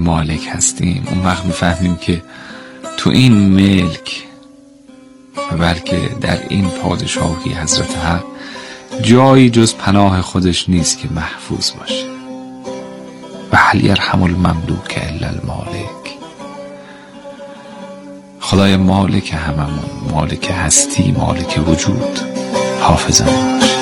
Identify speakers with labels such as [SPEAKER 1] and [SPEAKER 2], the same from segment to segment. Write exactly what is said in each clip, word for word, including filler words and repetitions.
[SPEAKER 1] مالک هستیم، اون وقت میفهمیم که تو این ملک و بلکه در این پادشاهی حضرت حق جایی جز پناه خودش نیست که محفوظ باشه. و هل یرحم المملوک الا المالک. خدای مالک هممون، مالک هستی، مالک وجود، حافظمون باشه.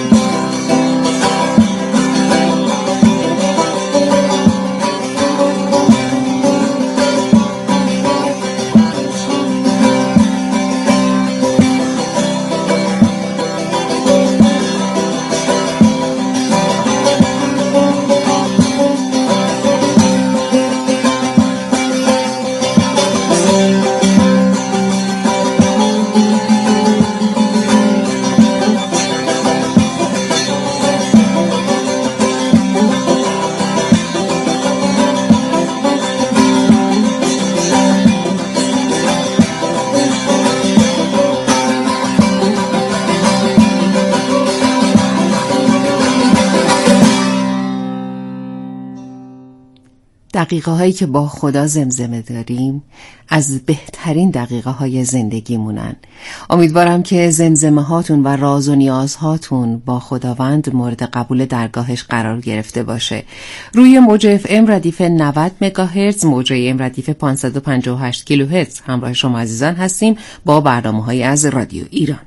[SPEAKER 2] دقیقه هایی که با خدا زمزمه داریم از بهترین دقیقه های زندگیمونن. امیدوارم که زمزمه هاتون و راز و نیاز هاتون با خداوند مورد قبول درگاهش قرار گرفته باشه. روی موج اف ام ردیف نود مگاهرتز، موج ام ردیف پانصد و پنجاه و هشت کیلوهرتز همراه شما عزیزان هستیم با برنامه های از رادیو ایران.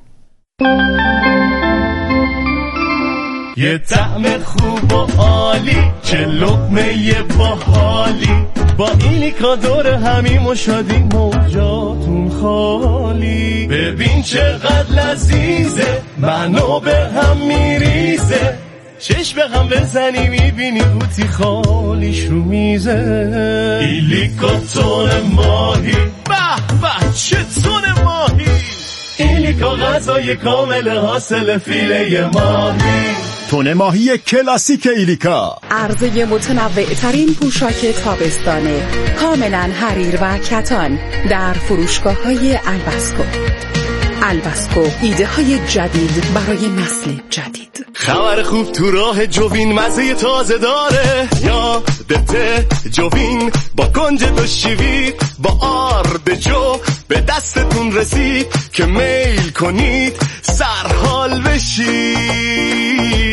[SPEAKER 3] یه طعم خوب و عالی، چه لقمه باحالی، با ایلیکا دور همیم و شادیم موجاتون خالی. ببین چقدر لذیذه، منو به هم میریزه، چشم به هم بزنی میبینی قوطی خالیش رو میزه. ایلیکا تون ماهی، به به چه تون ماهی، ایلیکا غذای کامل حاصل فیله ماهی.
[SPEAKER 4] تون ماهی کلاسیک ایلیکا،
[SPEAKER 5] عرضه متنوع ترین پوشاک تابستانه کاملا حریر و کتان در فروشگاه های البسکو. البسکو، ایده های جدید برای نسل جدید.
[SPEAKER 3] خبر خوب تو راه جوین، مزه تازه داره، یادته جوین با کنج دو شیوید، با آرد جو به دستتون رسید که میل کنید سرحال بشید.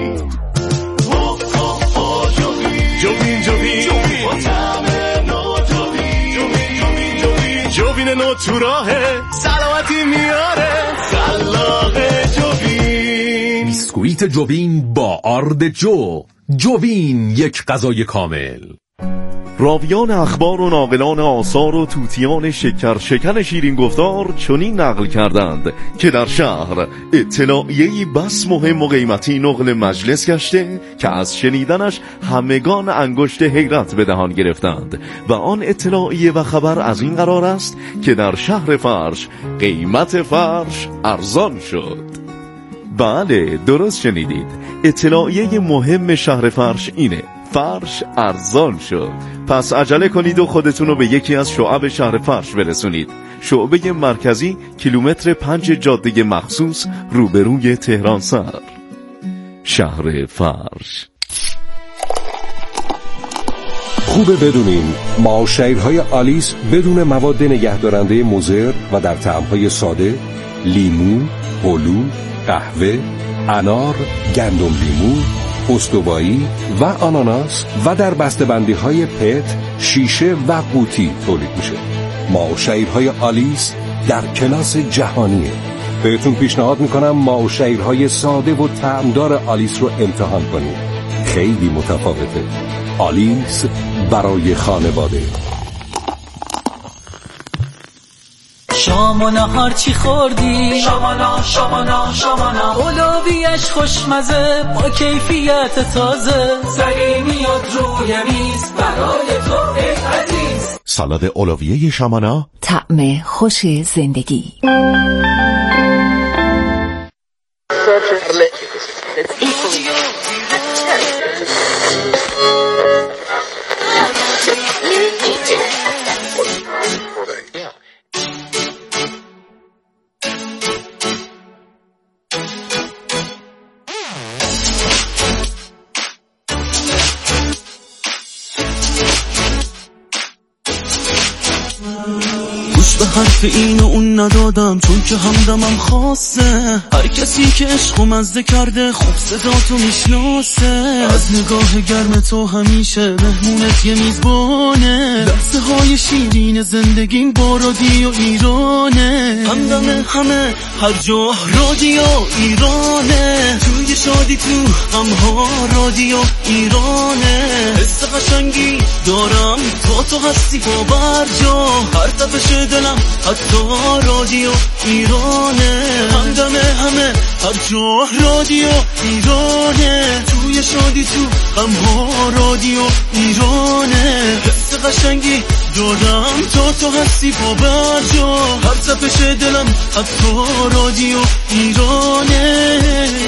[SPEAKER 3] جوین جوین با طعم نو، جوین جوین جوین جوین نو تو راهه، سلامتی میاره سلاغ جوین.
[SPEAKER 6] بیسکویت جوین با آرد جو، جوین یک غذای کامل.
[SPEAKER 7] راویان اخبار و ناقلان آثار و توتیان شکر شکن شیرین گفتار چنین نقل کردند که در شهر اطلاعیه‌ای بس مهم و قیمتی نقل مجلس گشته که از شنیدنش همگان انگشت حیرت به دهان گرفتند و آن اطلاعیه و خبر از این قرار است که در شهر فرش قیمت فرش ارزان شد. بله درست شنیدید، اطلاعیه مهم شهر فرش اینه، فرش ارزان شد. پس عجله کنید و خودتون رو به یکی از شعب شهر فرش برسونید. شعبه مرکزی کیلومتر پنج جاده مخصوص روبروی تهران سر. شهر فرش.
[SPEAKER 8] خوبه بدونین معاشرهای آلیس بدون مواد نگهدارنده مضر و در طعم‌های ساده، لیمو، هلو، قهوه، انار، گندم لیمو، استوایی و آناناس و در بسته‌بندی‌های پت، شیشه و قوطی تولید میشه. معاشرهای آلیس در کلاس جهانیه. بهتون پیشنهاد میکنم معاشرهای ساده و طعمدار آلیس رو امتحان کنید. خیلی متفاوته. آلیس برای خانواده.
[SPEAKER 9] شام و نهار چی خوردی؟
[SPEAKER 10] شامانا شامانا شامانا،
[SPEAKER 9] اولویش خوشمزه با کیفیت تازه،
[SPEAKER 10] سری میاد روی میز برای تو ای عزیز.
[SPEAKER 11] سالاد اولویه شامانا،
[SPEAKER 2] طعم خوش زندگی.
[SPEAKER 12] گوش به حرف این و اون ندادم چون که همدمم خاصه. هر کسی که عشق و مزده کرده خوب صداتو میشناسه. از نگاه گرم تو همیشه مهمونت یه میزبانه. لحظه های شیرین زندگیم با رادیو ایرانه. همدم همه هر جا رادیو ایرانه. توی شادی تو غمها رادیو ایرانه. حس قشنگی دارم تا تو هستی باور جا. هر تپش دلم حتی رادیو ایرانه. همدم همه هر جا رادیو ایرانه. توی شادی تو غمها رادیو ایرانه. حس قشنگی دارم تا تو هستی باور جا. هر تپش دلم حتی رادیو ایرانه.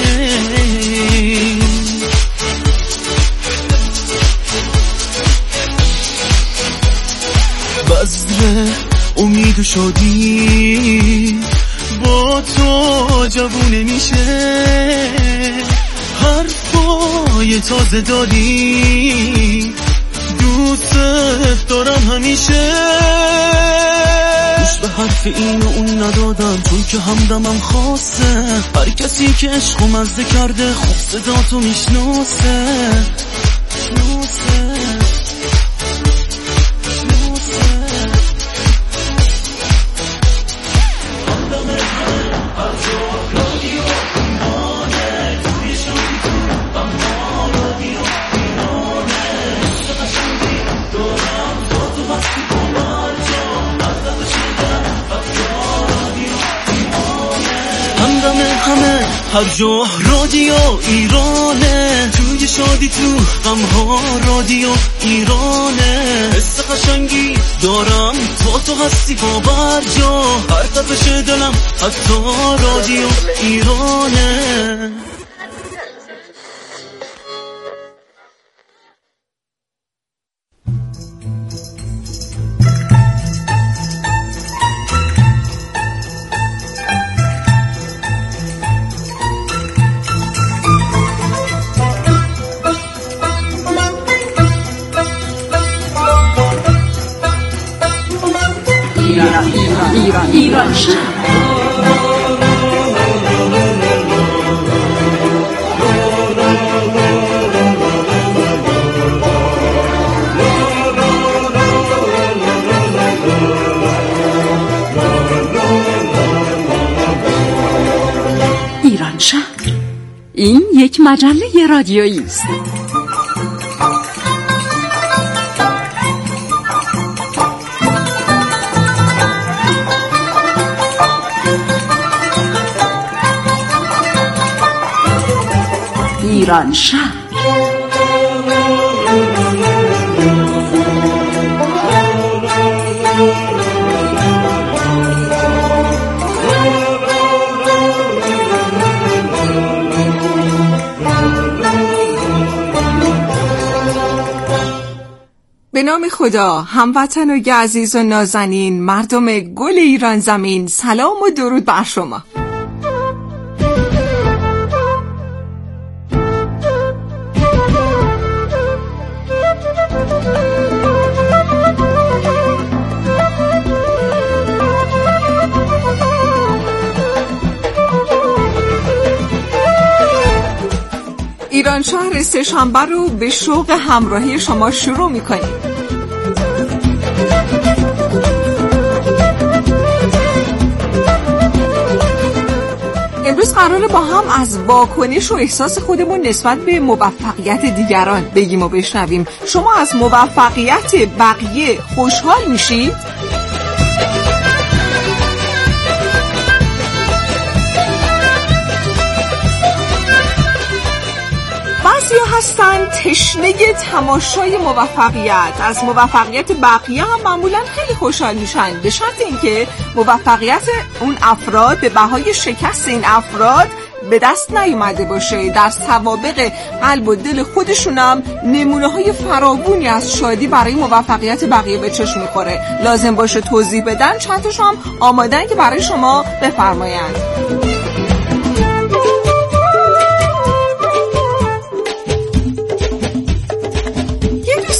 [SPEAKER 12] بذر امید و شادی با تو جوونه میشه. حرفای تازه دادی دوست دارم همیشه. گوش به حرف این و اون ندادم چون که همدمم خاصه. هر کسی که عشق و مزده کرده خوب صداتو میشناسه. همه هر جا رادیو ایرانه. توی شادی تو غمها رادیو ایرانه. حس قشنگی دارم تا تو هستی باور جا. هر تپش دلم حتی رادیو ایرانه.
[SPEAKER 5] ایران ایران شهر. ایران شهر این یک مجله رادیویی است. ایران شهر به نام خدا، هموطن و عزیز و نازنین، مردم گل ایران زمین، سلام و درود بر شما. ایران شهر سه‌شنبه رو به شوق همراهی شما شروع می‌کنیم. امروز قراره با هم از واکنش و احساس خودمون نسبت به موفقیت دیگران بگیم و بشنویم. شما از موفقیت بقیه خوشحال میشید؟ بعضیا هستن تشنه تماشای موفقیت، از موفقیت بقیه هم معمولا خیلی خوشحال میشن، به شرط اینکه موفقیت اون افراد به بهای شکست این افراد به دست نیومده باشه. در سوابق قلب و دل خودشونم نمونه های فراوانی از شادی برای موفقیت بقیه به چشم میخوره. لازم باشه توضیح بدن، چند تاشو هم آمادن که برای شما بفرمایند.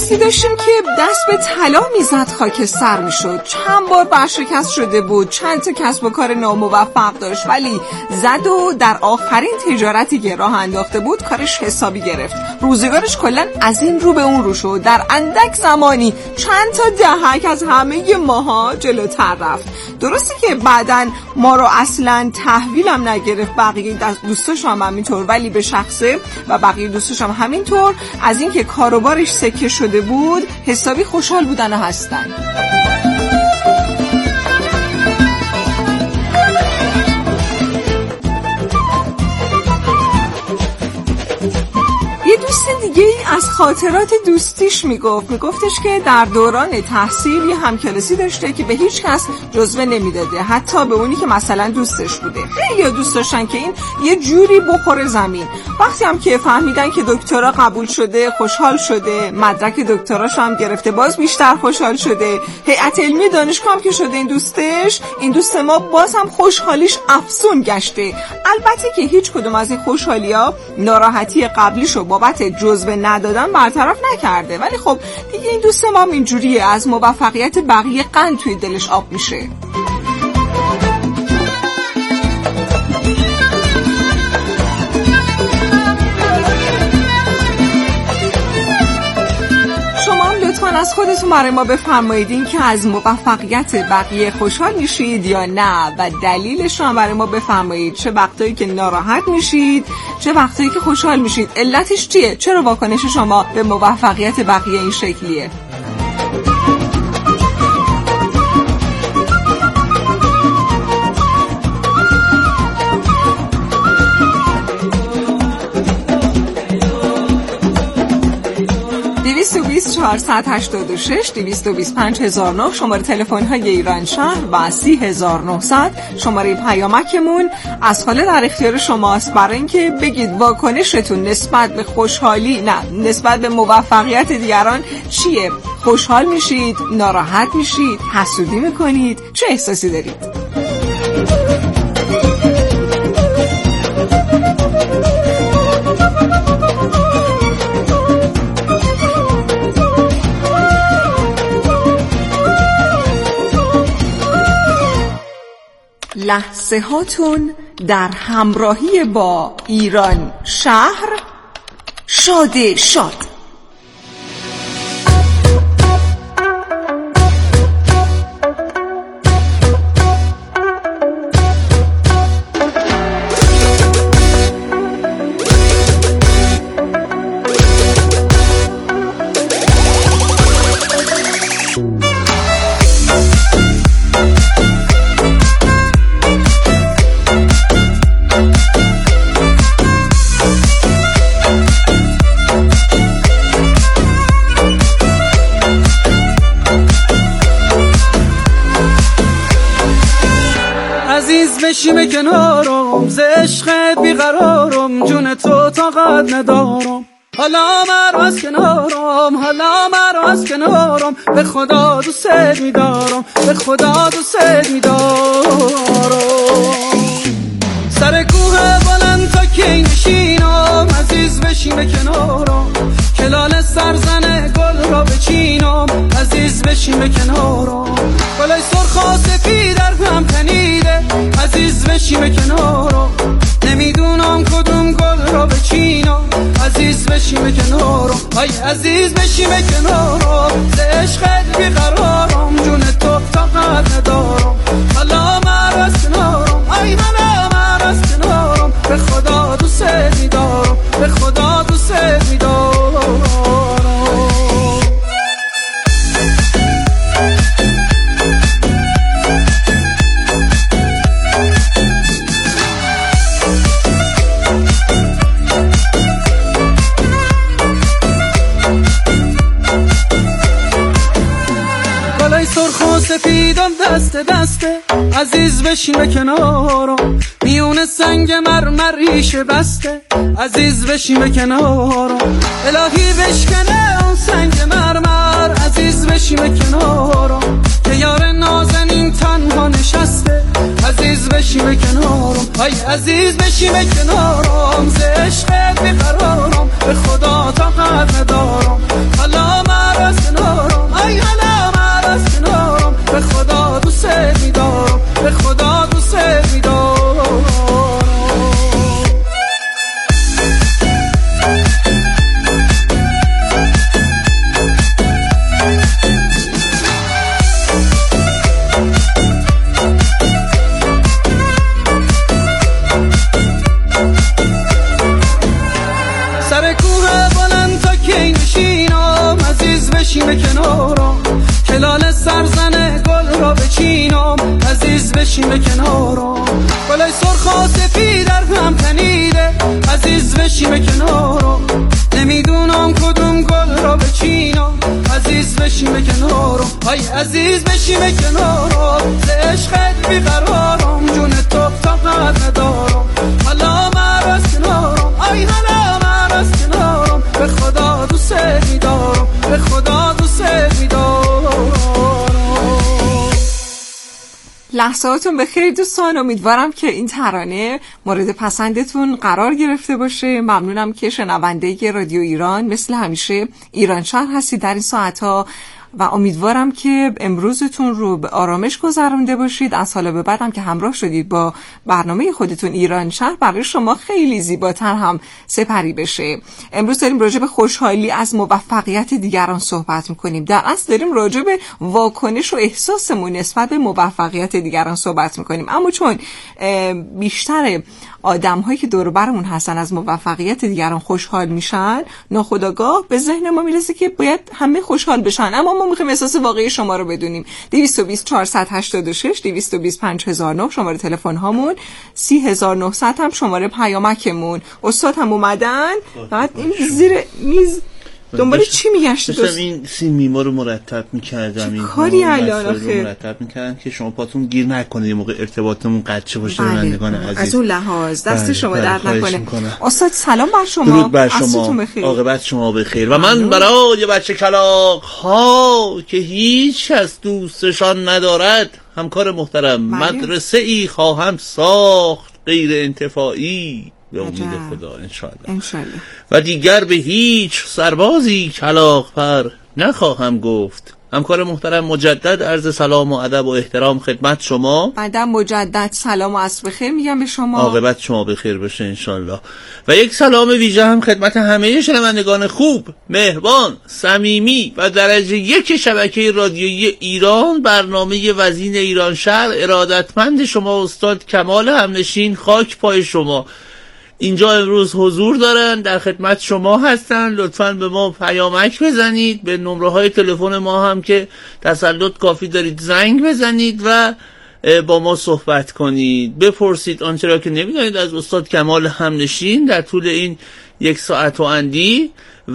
[SPEAKER 13] دوستی داشتیم که دست به طلا میزد خاکستر میشد. چند بار برشکست شده بود، چند تا کسب و کار ناموفق داشت، ولی زد و در آخرین تجارتی که راه انداخته بود کارش حسابی گرفت. روزگارش کلا از این رو به اون رو شد. در اندک زمانی چند تا دهک از همه ماها جلوتر رفت. درسته که بعداً ما رو اصلاً تحویلم نگرفت، بقیه دوستاش هم همینطور، ولی به شخصه و بقیه دوستاش هم همینطور از اینکه کاروبارش سکه شده بود حسابی خوشحال بودن و هستن. یه دوست دیگه ای از خاطرات دوستیش میگفت میگفتش که در دوران تحصیل یه همکلاسی داشته که به هیچ کس جزوه نمیداده، حتی به اونی که مثلا دوستش بوده. خیلی دوست داشتن که این یه جوری بخوره زمین. وقتی هم که فهمیدن که دکترا قبول شده خوشحال شده، مدرک دکتراش هم گرفته باز بیشتر خوشحال شده، هیئت علمی دانشگاه هم که شده این دوستش، این دوست ما باز هم خوشحالیش افزون گشته. البته که هیچ کدوم از این خوشحالیا ناراحتی قبلیشو بابت جزوه ندادن برطرف نکرده، ولی خب دیگه این دوست ما اینجوریه، از موفقیت بقیه قند توی دلش آب میشه. از خودتون برای ما بفرمایید که از موفقیت بقیه خوشحال میشید یا نه، و دلیلش رو هم برای ما بفرمایید. چه وقتایی که ناراحت میشید، چه وقتایی که خوشحال میشید، علتش چیه؟ چرا واکنش شما به موفقیت بقیه این شکلیه؟ دویست و بیست چهارصد هشتاد و شش دویست و بیست و پنج هزار و نه شماره تلفن های ایران شهر و سی هزار و نهصد شماره پیامکمون. از حالا در اختیار شماست برای اینکه بگید واکنشتون نسبت به خوشحالی، نه نسبت به موفقیت دیگران چیه؟ خوشحال میشید؟ ناراحت میشید؟ حسودی میکنید؟ چه احساسی دارید؟ لحظه هاتون در همراهی با ایران شهر. شاده شاد
[SPEAKER 9] بشیم کنارم، ز عشقت بیقرارم، جون تو طاقت ندارم. حالا مرا از کنارم، حالا مرا از کنارم، به خدا دوست میدارم، به خدا دوست میدارم. سر کوه بلند تا کی نشینم، عزیز بشیم کنارم، کلال سرزن گل را بچینم، عزیز بشیم کنارم. گلای سرخ و سفید در هم تنیده، عزیز بشیم کنارم، نمیدونم کدوم گل را بچینم، عزیز بشیم کنارم. ای عزیز بشیم کنارم، ز عشقت بیقرارم، جون تو طاقت ندارم. حالا مرا از کنارم، ای من مرا از کنارم، به خدا دوست میدارم، به خدا دوست میدارم. سفیدم دست دسته، عزیز بشیم کنارم، میون سنگ مرمریش بسته، عزیز بشیم کنارم. الهی بشکنه اون سنگ مرمر، عزیز بشیم کنارم، که یار نازنین تنها نشسته، عزیز بشیم کنارم. ای عزیز بشیم کنارم، ز عشقت بیقرارم، به خدا طاقت ندارم. حالا مرا هلال سرزنه گل را بچینم عزیز بشین به کنارم گلای سرخ و سفید در هم تنیده عزیز بشین به کنارم نمیدونم کدوم گل را بچینم عزیز بشین به کنارم های عزیز بشین به کنارم ز عشقت بیقرارم جون تو طاقت ندارم حالا من از کنارم آی حالا من از کنارم به خدا دوست می‌دارم به خدا دوست می‌دارم.
[SPEAKER 13] لحظاتون بخیر دوستان، امیدوارم که این ترانه مورد پسندتون قرار گرفته باشه. ممنونم که شنونده رادیو ایران مثل همیشه ایران شهر هستید در این ساعت‌ها و امیدوارم که امروزتون رو به آرامش گذرانده باشید. از حالا به بعدم که همراه شدید با برنامه خودتون ایران شهر برای شما خیلی زیباتر هم سپری بشه. امروز داریم راجع به خوشحالی از موفقیت دیگران صحبت میکنیم. در اصل داریم راجع به واکنش و احساسمون نسبت به موفقیت دیگران صحبت میکنیم، اما چون بیشتر آدم هایی که دور برمون هستن از موفقیت دیگران خوشحال میشن، ناخودآگاه به ذهن ما میرسه که باید همه خوشحال بشن، اما ما میخوایم احساس واقعی شما رو بدونیم. دویست و بیست چهارصد و هشتاد و شش دویست و بیست پنج هزار و نه شماره تلفن هامون، سی هزار و نهصد هم شماره پیامکمون. استاد هم اومدن، بعد این زیر میز دنبال چی میگشتی؟
[SPEAKER 14] داشتم این سیم ما رو مرتب میکردم، این
[SPEAKER 13] کاری الان
[SPEAKER 14] آخه مرتب میکردم که شما پاتون گیر نکنه، یه موقع ارتباطمون قطع بشه. بندگان عزیز
[SPEAKER 13] از اون لحاظ دست
[SPEAKER 14] بله.
[SPEAKER 13] شما
[SPEAKER 14] بله.
[SPEAKER 13] درد نکنه.
[SPEAKER 14] میکنه.
[SPEAKER 13] استاد سلام بر شما،
[SPEAKER 14] درود بر شما، عاقبت شما بخیر. و من برای بچه کلاغ ها که هیچ کس دوستشان ندارد همکار محترم بله. مدرسه ای خواهم ساخت غیر انتفاعی به امید خدا انشاءالله.
[SPEAKER 13] انشاءالله.
[SPEAKER 14] و دیگر به هیچ سربازی کلاغ پر نخواهم گفت. همکار محترم مجدد عرض سلام و ادب و احترام خدمت شما.
[SPEAKER 13] بعدم مجدد سلام و عصر بخیر میگم به شما،
[SPEAKER 14] عاقبت شما بخیر باشه انشاءالله. و یک سلام ویژه هم خدمت همه شنوندگان خوب، مهربان، صمیمی و درجه یک شبکه رادیویی ایران. برنامه وزین ایران شهر ارادتمند شما استاد کمال همنشین، خاک پای شما. اینجا امروز حضور دارن، در خدمت شما هستن. لطفاً به ما پیامک بزنید، به نمره های تلفن ما هم که تسلط کافی دارید زنگ بزنید و با ما صحبت کنید، بپرسید آنچه را که نمیدونید از استاد کمال همنشین در طول این یک ساعت و اندی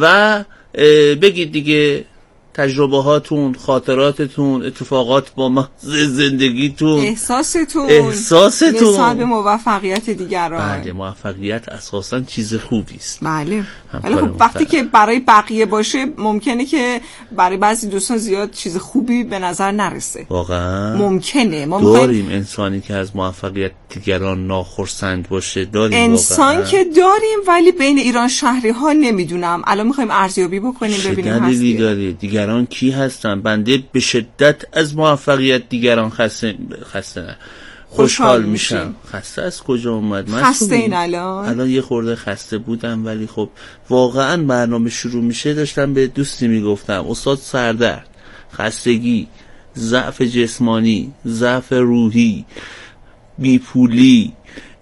[SPEAKER 14] و بگید دیگه تجربه هاتون، خاطراتتون، اتفاقات با محض زندگیتون،
[SPEAKER 13] احساستون
[SPEAKER 14] احساستون
[SPEAKER 13] نسبت به موفقیت دیگران.
[SPEAKER 14] بله، موفقیت اساساً چیز خوبی است.
[SPEAKER 13] بله، ولی خب وقتی که برای بقیه باشه ممکنه که برای بعضی دوستان زیاد چیز خوبی به نظر نرسه.
[SPEAKER 14] واقعا
[SPEAKER 13] ممکنه. ما
[SPEAKER 14] داریم انسانی که از موفقیت دیگران ناخرسند باشه، داریم
[SPEAKER 13] انسان
[SPEAKER 14] واقعا.
[SPEAKER 13] که داریم، ولی بین ایران شهری ها نمیدونم. الان میخوایم ارزیابی بکنیم ببینیم
[SPEAKER 14] هستی داره. دیگران کی هستن؟ بنده به شدت از موفقیت دیگران خسته خسته نه خوشحال میشم. خسته از کجا اومد؟ من
[SPEAKER 13] خسته این الان
[SPEAKER 14] الان یه خورده خسته بودم، ولی خب واقعا برنامه شروع میشه داشتم به دوستی میگفتم استاد سردرد، خستگی، ضعف جسمانی، ضعف روحی، بیپولی،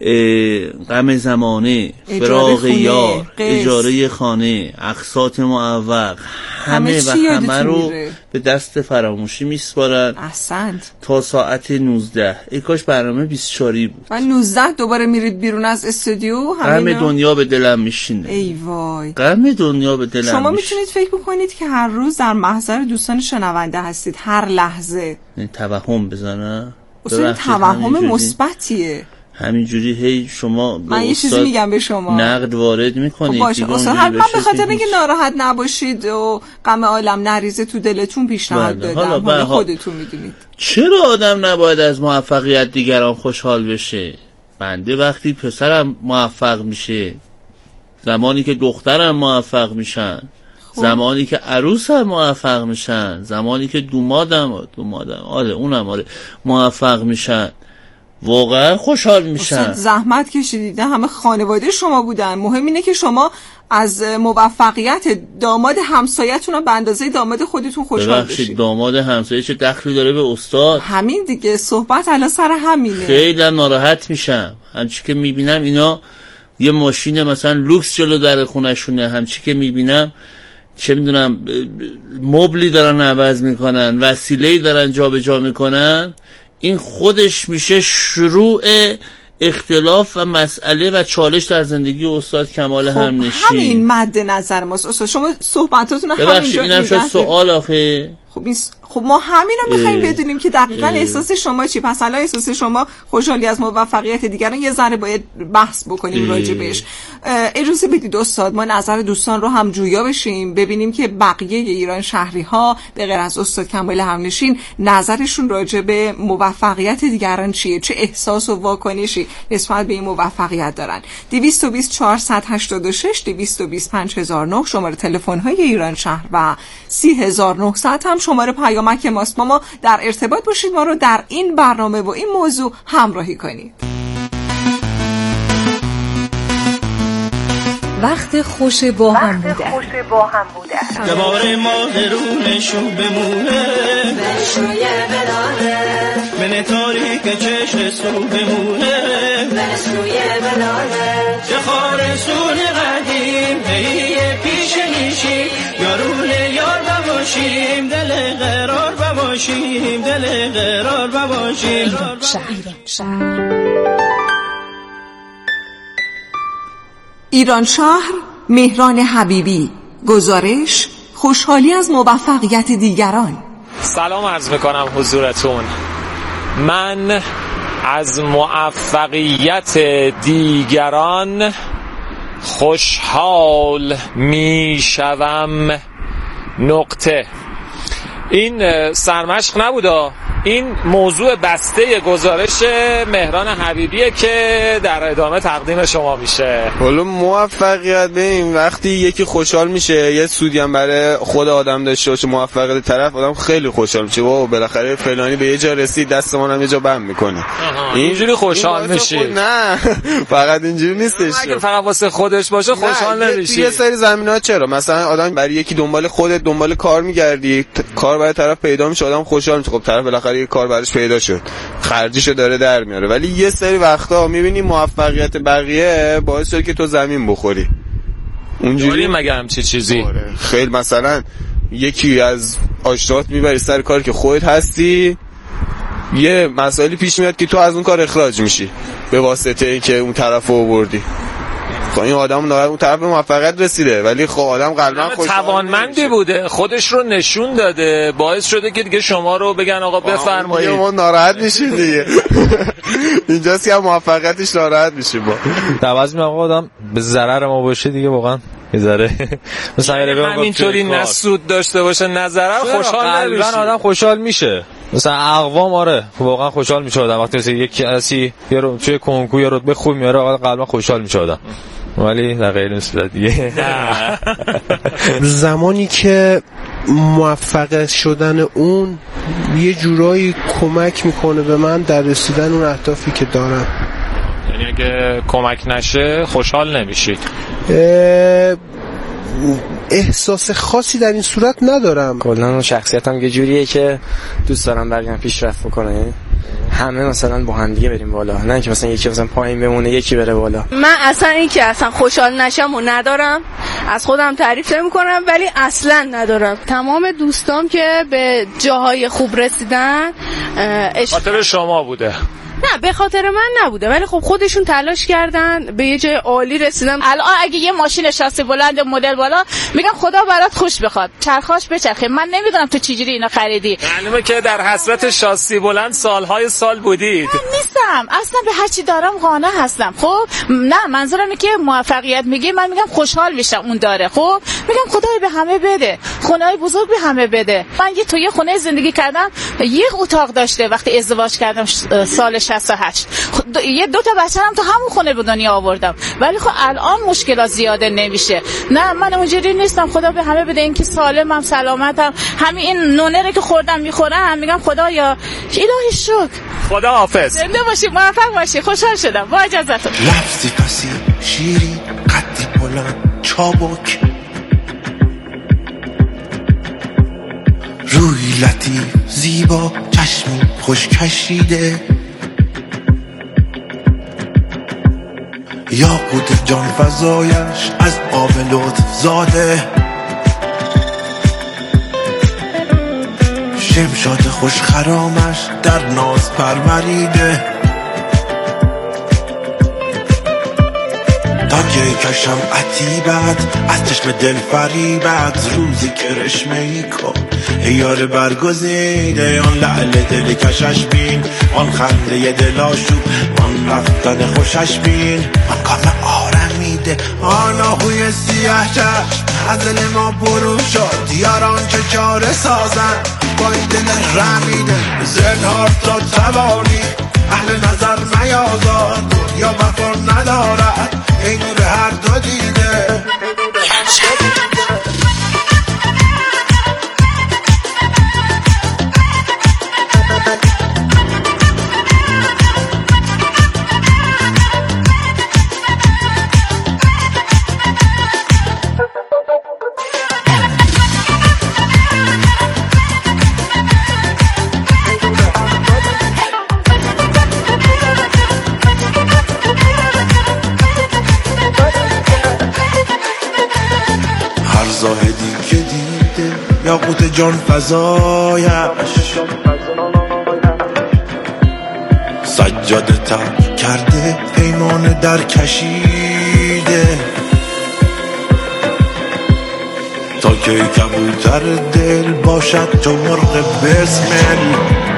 [SPEAKER 14] غم زمانه، فراق یار، اجاره خانه، اقساط معوق، همه و همه رو میره. به دست فراموشی میسپارن.
[SPEAKER 13] احسنت.
[SPEAKER 14] تا ساعت نوزده. ای کاش برنامه بیست و چهار بود.
[SPEAKER 13] و نوزده دوباره میرید بیرون از استودیو.
[SPEAKER 14] غم دنیا به دلم میشینه.
[SPEAKER 13] ای وای.
[SPEAKER 14] غم دنیا به دلم.
[SPEAKER 13] شما میتونید فکر بکنید که هر روز در محضر دوستان شنونده هستید، هر لحظه.
[SPEAKER 14] توهم بزنم.
[SPEAKER 13] اصلا توهم مثبتیه.
[SPEAKER 14] همینجوری هی شما
[SPEAKER 13] من یه چیزی میگم به شما
[SPEAKER 14] نقد وارد میکنید.
[SPEAKER 13] خب باشه اصلا هر من به خاطر اینکه ناراحت نباشید و غم عالم نریزه تو دلتون پیشنهاد دادم. حالا, حالا خودتون میدونید
[SPEAKER 14] چرا آدم نباید از موفقیت دیگران خوشحال بشه؟ بنده وقتی پسرم موفق میشه، زمانی که دخترم موفق میشن، خوب. زمانی که عروسم موفق میشن، زمانی که دومادم دومادم آره اونم آره موفق میشن، واقعا خوشحال میشن.
[SPEAKER 13] زحمت کشیدید، همه خانواده شما بودن. مهم اینه که شما از موفقیت داماد همسایتون رو به اندازه داماد خودتون خوشحال بشید.
[SPEAKER 14] داماد همسایه چه دخلی داره به استاد؟
[SPEAKER 13] همین دیگه، صحبت الان سر همینه.
[SPEAKER 14] خیلی ناراحت میشم همچی که میبینم اینا یه ماشین مثلا لوکس جلو در خونشونه، همچی که میبینم چه میدونم مبلی دارن عوض میکنن، وسیله‌ای دارن جابجا میکنن، این خودش میشه شروع اختلاف و مسئله و چالش در زندگی استاد کمال
[SPEAKER 13] خب
[SPEAKER 14] همنشین.
[SPEAKER 13] همین مد نظر ماست استاد، شما صحبتاتون همینجا
[SPEAKER 14] ببخشید اینم شد سوال آخه.
[SPEAKER 13] خب این خب ما همین رو میخواییم بدونیم که دقیقاً احساس شما چی. پس الان احساس شما خوشحالی از موفقیت دیگران یه ذره باید بحث بکنیم راجع بهش. اجازه بدید استاد ما نظر دوستان رو هم جویا بشیم، ببینیم که بقیه ایران شهری ها به غیر از استاد کمال همنشین نظرشون راجع به موفقیت دیگران چیه، چه احساس و واکنشی نسبت به این موفقیت دارن. دویست و بیست چهارصد و هشتاد و شش دویست و بیست پنج هزار و نه شماره تلفن های ایران شهر و سی هزار و نهصد هم شماره پیامک ماست. با ما در ارتباط باشید، ما رو در این برنامه و این موضوع همراهی کنید.
[SPEAKER 5] وقت خوش با هم بوده.
[SPEAKER 10] خوش با هم بوده.
[SPEAKER 12] دوباره ما درونشون بمونه،
[SPEAKER 10] بشوی بلاله،
[SPEAKER 12] من تاریک چشم سو بمونه،
[SPEAKER 10] بشوی بلاله،
[SPEAKER 12] چه خارسون قدیم هی پیش نیشی، یارون یار بباشیم، دل قرار بباشیم، دل قرار بباشیم.
[SPEAKER 13] ایران شهر، مهران حبیبی. گزارش: خوشحالی از موفقیت دیگران.
[SPEAKER 15] سلام عرض میکنم حضورتون. من از موفقیت دیگران خوشحال میشوم. نقطه. این سرمشق نبودا، این موضوع بسته گزارش مهران حبیبیه که در ادامه تقدیم شما میشه.
[SPEAKER 16] حالا موفقیت ببین وقتی یکی خوشحال میشه یه سودی هم برای خود آدم داشته باشه، موفقیت طرف آدم خیلی خوشحال میشه، واو بالاخره فلانی به یه جا رسید، دست ما هم یه جا بند میکنه.
[SPEAKER 15] اینجوری خوشحال میشی؟
[SPEAKER 16] خود... نه فقط اینجوری نیستش.
[SPEAKER 15] اگه فقط واسه خودش باشه خوشحال نمیشی.
[SPEAKER 16] یه سری زمینه‌ها چرا مثلا آدم برای یکی دنبال خودت دنبال کار میگردی، کار برای طرف پیدا میشه، آدم خوشحال میشه، خب طرف بالاخره یه کار براش پیدا شد، خرجیشو داره در میاره. ولی یه سری وقتا میبینی موفقیت بقیه باعث شده که تو زمین بخوری.
[SPEAKER 15] اونجوری مگه هم چه چیزی؟
[SPEAKER 16] خیلی مثلا یکی از آشنات میبری سر کاری که خودت هستی، یه مسائلی پیش میاد که تو از اون کار اخراج میشی به واسطه اینکه اون طرفو آوردی. خب این آدم اون طرف به موفقیت رسیده ولی خب آدم قلبا خوشحال
[SPEAKER 15] توانمندی بوده، خودش رو نشون داده، باعث شده که دیگه شما رو بگن آقا بفرمایید.
[SPEAKER 16] ما ناراحت میشیم دیگه. اینجاست که موفقیتش ناراحت میشیم. با
[SPEAKER 17] عوض میگم آقا آدم به ضرر ما باشه دیگه واقعا میذاره. مثلا
[SPEAKER 15] همینطوری نه سود داشته باشه نه ضرر، خوشحال نمیشه.
[SPEAKER 17] آدم خوشحال میشه. مثلا اقوام آره واقعا خوشحال میشه آدم وقتی مثلا یک کسی یه رو توی کنکور یا رتبه خوب میاره قلبا خوشحال میشه آدم. ولی در غیر این صورت دیگه
[SPEAKER 18] زمانی که موفق شدن اون یه جورایی کمک میکنه به من در رسیدن اون اهدافی که دارم.
[SPEAKER 15] یعنی اگه کمک نشه خوشحال نمیشی؟
[SPEAKER 18] احساس خاصی در این صورت ندارم.
[SPEAKER 19] کلا شخصیتم یه جوریه که دوست دارم بقیه پیشرفت بکنه، یعنی همه مثلا با هم دیگه بریم بالا، نه اینکه مثلا یکی مثلا پایین بمونه یکی بره بالا.
[SPEAKER 20] من اصلا این که اصلا خوشحال نشم و ندارم، از خودم تعریف نمی‌کنم ولی اصلا ندارم. تمام دوستام که به جاهای خوب رسیدن
[SPEAKER 15] خاطر شما بوده؟
[SPEAKER 20] نه به خاطر من نبوده، ولی خب خودشون تلاش کردن به یه جای عالی رسیدن. الان اگه یه ماشین شاسی بلند مدل بالا میگم خدا برات خوش بخواد، چرخاش بچرخه. من نمیدونم تو چجوری اینا خریدی.
[SPEAKER 15] معلومه که در حسرت شاسی بلند سالهای سال بودید.
[SPEAKER 20] من نیستم اصلا، به هر چی دارم قانع هستم. خب نه منظورم اینه که موفقیت میگه، من میگم خوشحال میشم اون داره. خب میگم خدای به همه بده، خونه‌های بزرگ به همه بده. من یه تو یه خونه زندگی کردم، یه اتاق داشته وقتی ازدواج کردم سال شصت و هشت، یه دو تا بچه‌ام تو همون خونه به دنیا آوردم. ولی خب الان مشکلات زیاده نمیشه. نه من اونجوری نیستم، خدا به همه بده، اینکه سالمم سلامتم، همین این نونه که خوردم میخورم میگم خدایا الهی شکر.
[SPEAKER 15] خدا حافظ.
[SPEAKER 20] زنده باشی، موفق باشی. خوشحال شدم. با اجازهتون.
[SPEAKER 21] لفظی پسی شیری قدی بلند چابک، روی لطیف زیبا چشمی خوش کشیده، یاقوت جان فزایش از آب لطف زاده، شمشاد خوش خرامش در ناز پروریده تا که کشم عتیبت از چشم دل فریبت روزی کرشمه ای کن ای یار برگزیده آن لعل دل کشش بین آن خنده دل آشوب آن رفتن خوشش بین آن کام آرمیده آن آهوی سیاه چشم از دل ما برون شد یاران چه چاره سازن با این دل رمیده زنهار تا توانی اهل نظر میازار یا وفا ندارد ای نور هر دو دیده زاهدی که دیده یاقوت جان فزایش سجاده تر کرده پیمان در کشیده تا که کبوتر دل باشد تو مرغ بسمل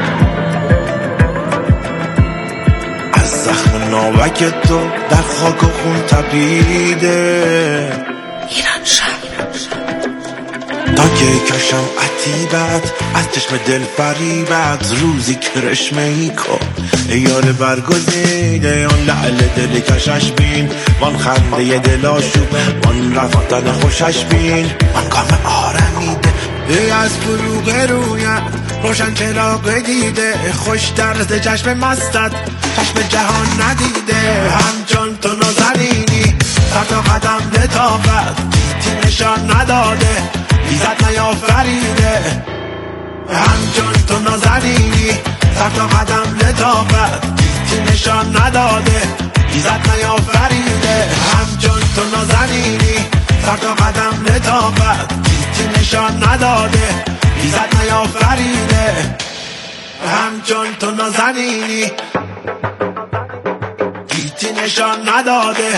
[SPEAKER 21] از زخم ناوک تو در خاک و خون تپیده تا که کشم عتیبت از چشم دل فریبت روزی کرشمه ای کن ای یار برگزیده آن لعل دل کشش بین وان خنده دل آشوب وان رفتن خوشش بین وان کام آرمیده ای از فروغ رویت روشن چراغ دیده خوش درز چشم مستت چشم جهان ندیده همچون تو نازنینی سر تا قدم لطافت تی نشان نداده ایزد نیافریده همچون تو نازنینی سر تا قدم لطافت تی نشان نداده ایزد نیافریده همچون تو نازنینی سر تا قدم لطافت تی نشان نداده ایزد نیافریده همچون تو نازنینی تی نشان نداده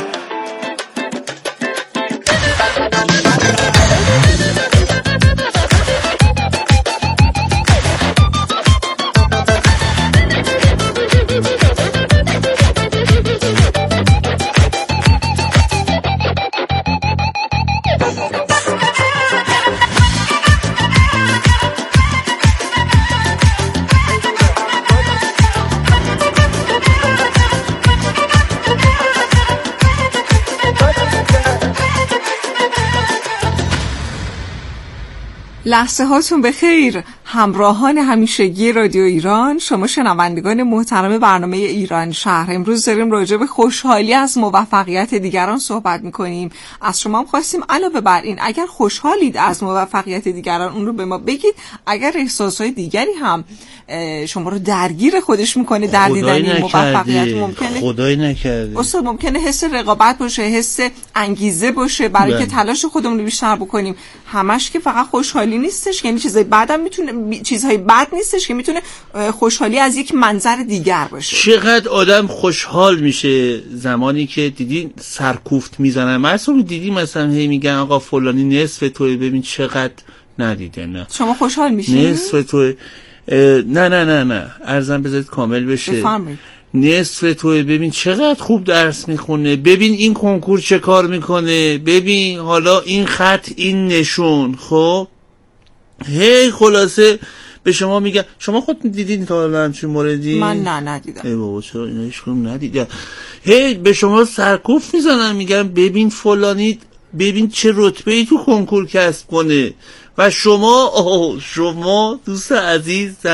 [SPEAKER 13] لحظه هاتون به خیر همراهان همیشگی رادیو ایران، شما شنوندگان محترم برنامه ایران شهر. امروز داریم راجع به خوشحالی از موفقیت دیگران صحبت میکنیم. از شما هم خواستیم علاوه بر این اگر خوشحالید از موفقیت دیگران اون رو به ما بگید. اگر احساسهای دیگری هم شما رو درگیر خودش میکنه در دیدن این موفقیت، ممکنه
[SPEAKER 14] خدای نکرده
[SPEAKER 13] استاد ممکنه حس رقابت باشه، حس انگیزه باشه برای بله. که تلاش خودمون رو بیشتر بکنیم. همش که فقط خوشحالی نیستش، یعنی چیزای بعدم میتونه چیزهای بد نیستش که میتونه خوشحالی از یک منظر دیگر باشه.
[SPEAKER 14] چقدر آدم خوشحال میشه زمانی که دیدی سرکوفت میزنن. مثلا دیدی مثلا هی میگن آقا فلانی نصف توی، ببین چقدر ندیده. نه
[SPEAKER 13] شما خوشحال میشی؟
[SPEAKER 14] نصف توی نه نه نه نه ارزم بذارید کامل بشه.
[SPEAKER 13] بفرمایید.
[SPEAKER 14] نصف توی، ببین چقدر خوب درس میخونه، ببین این کنکور چه کار میکنه، ببین حالا این خط این نشون. خب هی خلاصه به شما میگن شما خود دیدین تا حالا همچین موردی؟
[SPEAKER 13] من نه ندیدم.
[SPEAKER 14] ای بابا چرا اینا هیچ کدوم ندیدم. هی به شما سرکوف میزنن، میگن ببین فلانی ببین چه رتبه‌ای تو کنکور کسب کنه و شما آه شما دوست عزیز